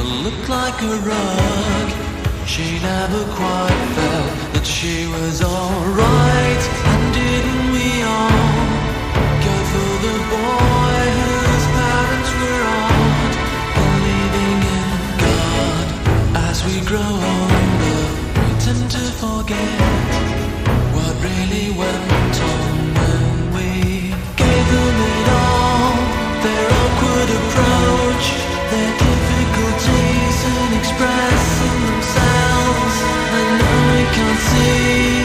looked like a rug. She never quite felt that she was alright. And didn't we all go for the boy whose parents were odd, believing in God? As we grow older, we tend to forget what really went on when we gave them it all. Their awkward approach, their difficulties in expressing themselves. I know we can't see